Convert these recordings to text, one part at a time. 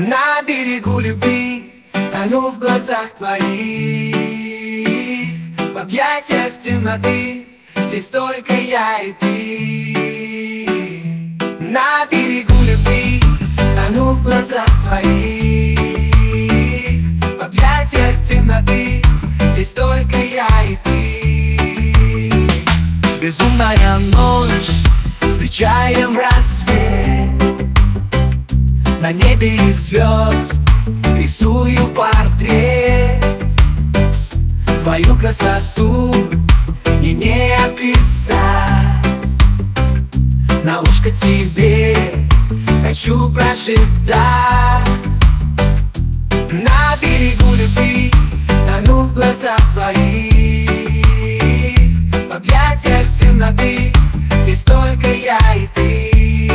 На берегу любви тону в глазах твоих, в объятиях темноты, здесь только я и ты. На берегу любви тону в глазах твоих, в объятиях темноты, здесь только я и ты. Безумная ночь, встречаем рассвет, на небе из звезд рисую портрет. Твою красоту мне не описать, на ушко тебе хочу прошептать. На берегу любви тону в глазах твоих, в объятиях темноты, здесь только я и ты.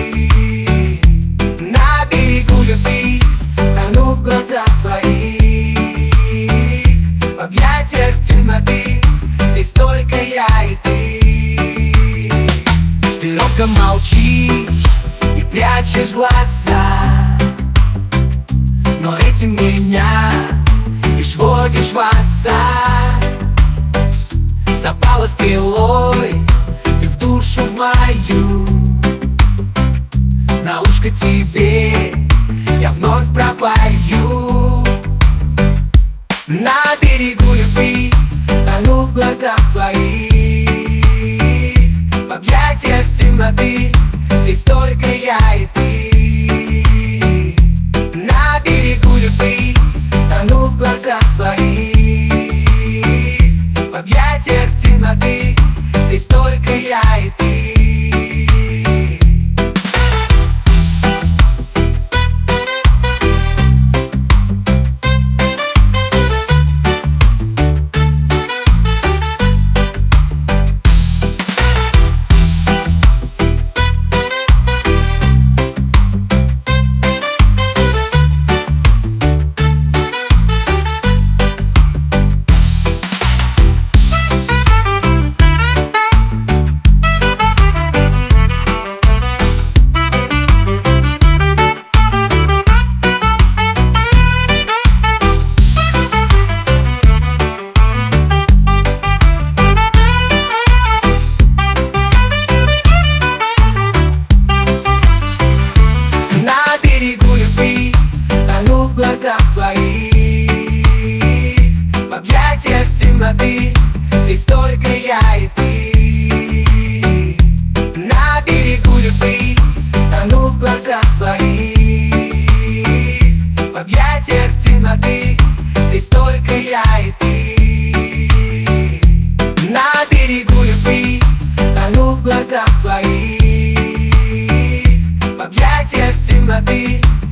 На берегу любви тону в глазах твоих, в объятиях темноты, здесь только я и ты. Ты робко молчишь и прячешь глаза, но этим меня лишь вводишь в азарт. Запала стрелой ты в душу в мою, на ушко тебе я вновь пропою. На берегу любви тону в глазах твоих, в объятиях темноты, здесь только я и ты. На берегу любви тону в глазах твоих, в объятиях темноты, здесь только я и ты. Тону в глазах твоих, в объятиях темноты, здесь только я и ты. На берегу любви тону в глазах твоих, в объятиях темноты, здесь только я и ты. На берегу любви тону в глазах твоих, в объятиях темноты,